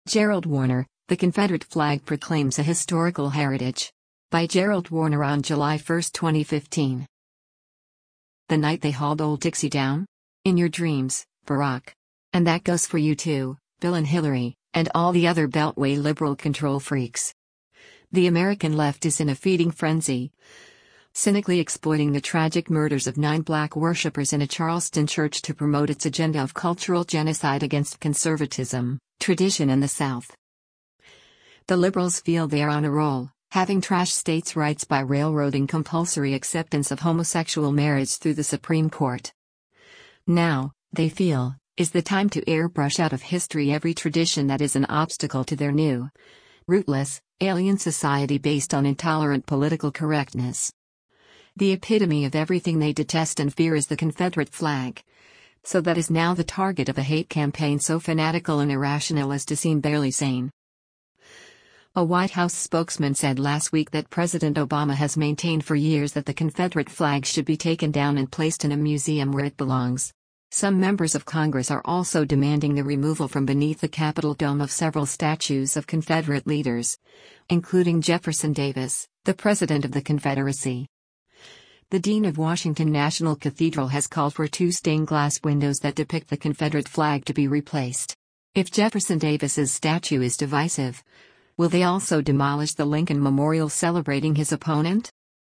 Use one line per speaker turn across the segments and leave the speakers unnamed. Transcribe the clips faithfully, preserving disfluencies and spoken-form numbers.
Gerald Warner, The Confederate Flag Proclaims a Historical Heritage. By Gerald Warner on July first, twenty fifteen. The night they hauled old Dixie down? In your dreams, Barack. And that goes for you too, Bill and Hillary, and all the other Beltway liberal control freaks. The American left is in a feeding frenzy, cynically exploiting the tragic murders of nine black worshippers in a Charleston church to promote its agenda of cultural genocide against conservatism, tradition and the South. The liberals feel they are on a roll, having trashed states' rights by railroading compulsory acceptance of homosexual marriage through the Supreme Court. Now, they feel, is the time to airbrush out of history every tradition that is an obstacle to their new, rootless, alien society based on intolerant political correctness. The epitome of everything they detest and fear is the Confederate flag. So that is now the target of a hate campaign so fanatical and irrational as to seem barely sane. A White House spokesman said last week that President Obama has maintained for years that the Confederate flag should be taken down and placed in a museum where it belongs. Some members of Congress are also demanding the removal from beneath the Capitol dome of several statues of Confederate leaders, including Jefferson Davis, the President of the Confederacy. The Dean of Washington National Cathedral has called for two stained glass windows that depict the Confederate flag to be replaced. If Jefferson Davis's statue is divisive, will they also demolish the Lincoln Memorial celebrating his opponent?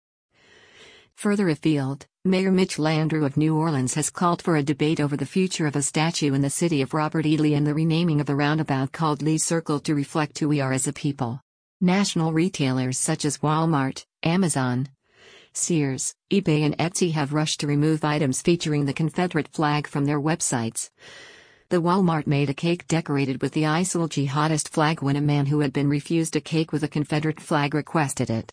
Further afield, Mayor Mitch Landrieu of New Orleans has called for a debate over the future of a statue in the city of Robert E. Lee and the renaming of the roundabout called Lee Circle to reflect who we are as a people. National retailers such as Walmart, Amazon, Sears, eBay and Etsy have rushed to remove items featuring the Confederate flag from their websites. The Walmart made a cake decorated with the I S I L jihadist flag when a man who had been refused a cake with a Confederate flag requested it.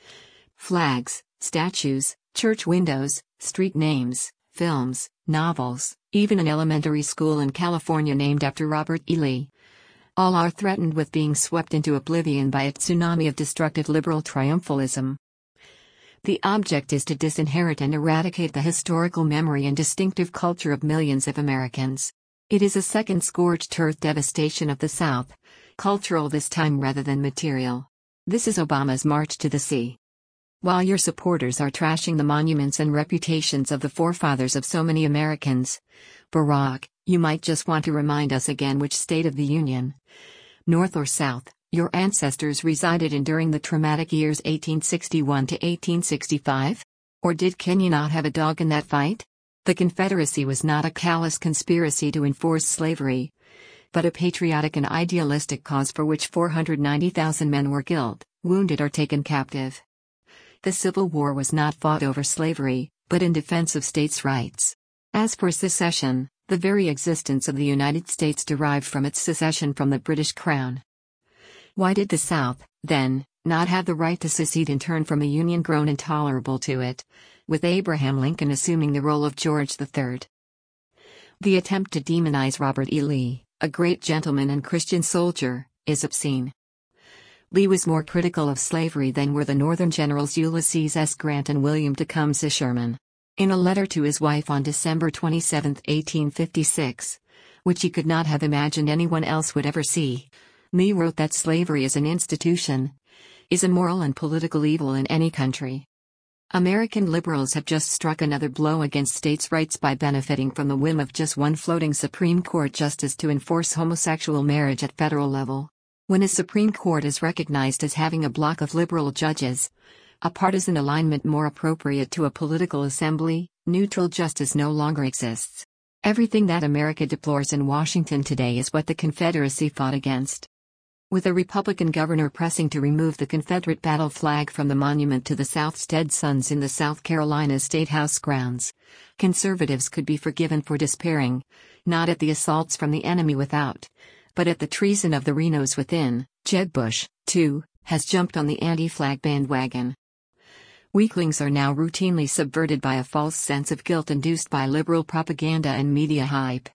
Flags, statues, church windows, street names, films, novels, even an elementary school in California named after Robert E. Lee. All are threatened with being swept into oblivion by a tsunami of destructive liberal triumphalism. The object is to disinherit and eradicate the historical memory and distinctive culture of millions of Americans. It is a second scorched earth devastation of the South, cultural this time rather than material. This is Obama's march to the sea. While your supporters are trashing the monuments and reputations of the forefathers of so many Americans, Barack, you might just want to remind us again which state of the Union, North or South, your ancestors resided in during the traumatic years eighteen sixty-one to eighteen sixty-five? Or did Kenya not have a dog in that fight? The Confederacy was not a callous conspiracy to enforce slavery, but a patriotic and idealistic cause for which four hundred ninety thousand men were killed, wounded or taken captive. The Civil War was not fought over slavery, but in defense of states' rights. As for secession, the very existence of the United States derived from its secession from the British Crown. Why did the South, then, not have the right to secede in turn from a Union grown intolerable to it, with Abraham Lincoln assuming the role of George the Third? The attempt to demonize Robert E. Lee, a great gentleman and Christian soldier, is obscene. Lee was more critical of slavery than were the Northern generals Ulysses S. Grant and William Tecumseh Sherman. In a letter to his wife on December twenty-seventh, eighteen fifty-six, which he could not have imagined anyone else would ever see, Lee wrote that slavery as an institution is a moral and political evil in any country. American liberals have just struck another blow against states' rights by benefiting from the whim of just one floating Supreme Court justice to enforce homosexual marriage at federal level. When a Supreme Court is recognized as having a block of liberal judges, a partisan alignment more appropriate to a political assembly, neutral justice no longer exists. Everything that America deplores in Washington today is what the Confederacy fought against. With a Republican governor pressing to remove the Confederate battle flag from the monument to the South's dead sons in the South Carolina State House grounds, conservatives could be forgiven for despairing, not at the assaults from the enemy without, but at the treason of the Renos within. Jeb Bush, too, has jumped on the anti-flag bandwagon. Weaklings are now routinely subverted by a false sense of guilt induced by liberal propaganda and media hype.